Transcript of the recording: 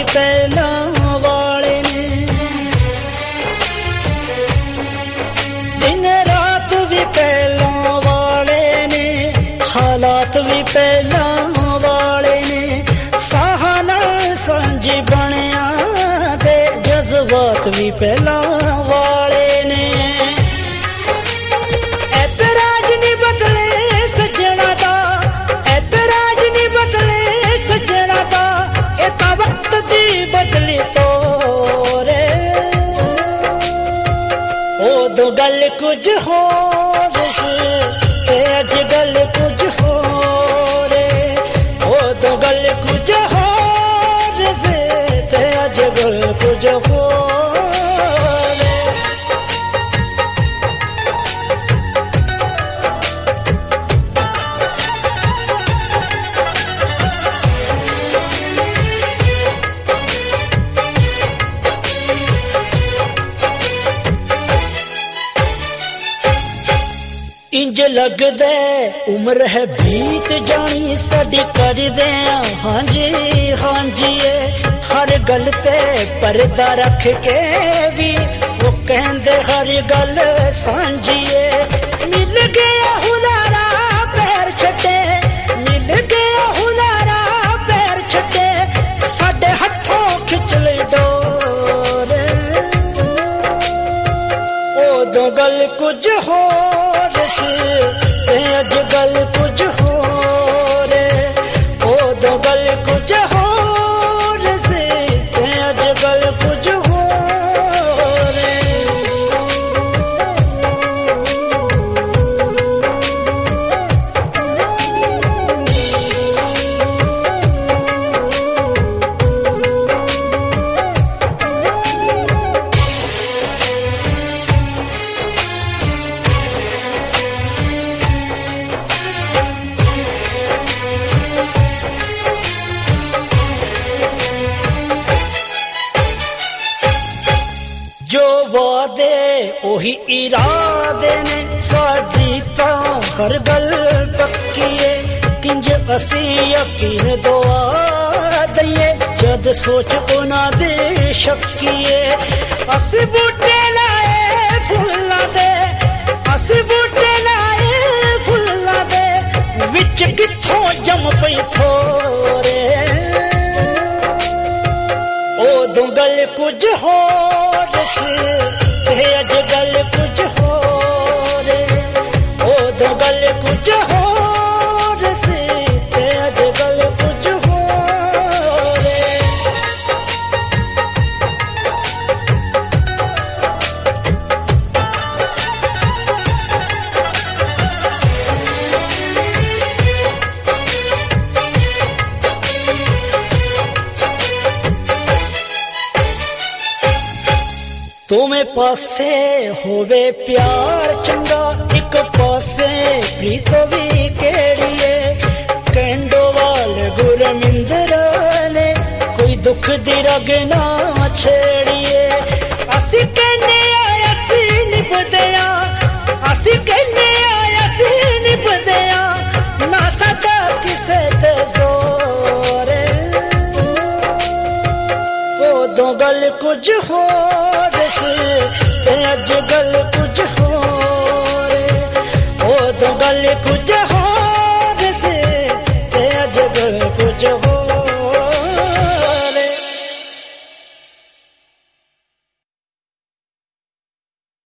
पहला वाले ने, दिन रात भी पहला वाले ने, हालात भी पहला वाले ने, सहाना संजी बनिया दे जज्बात भी पहला वाले ने। ऐतराज नहीं बदले सजना दा, ऐतराज नहीं बदले सजना दा, ए ता वक्त दी बदली तोरे। ओ दो गल कुछ होर ते अज गल कुछ होर, ओ दो गल कुछ होर ते अज गल कुछ होर। इंज लगदे उम्र है बीत जानी साडी कर दे हाँ जी हाँ जी, हर गल ते पर्दा रख के भी वो कहंदे हर गल सांझिए। मिल गया हुलारा पैर छटे, मिल गया हुलारा पैर छटे, साडे हथों खिच ले डोर। ओ दो गल कुछ होर अज गल कुछ होर, ओ दो गल कुछ होर से अज गल कुछ होर। जो वादे ओही इरादे ने, साडी तां हर गल पक्की है, किंज असी यकीन दुआ दईए जद सोच उना दे शक्कीए। असी बूटे लाए फुल्ला दे, असी बूटे लाए फुल्ला दे, विच किथों जम पई थोरे। ओ दो गल कुछ होर अज गल कुछ होर, ओ दो गल कुछ होर से अज गल कुछ होर। दोवें पासे होवे प्यार चंगा, एक पासे प्रीतो भी केड़िए। कैंडोवाल गुरमिंदर ने कोई दुख दी रग ना छेड़िए। असी कहने आया सी निभदिया, असी कहने आया सी निभदिया, ना साडा किसे ते जोर। ओ दो गल कुछ होर अज गल कुछ होर, ओ दो गल कुछ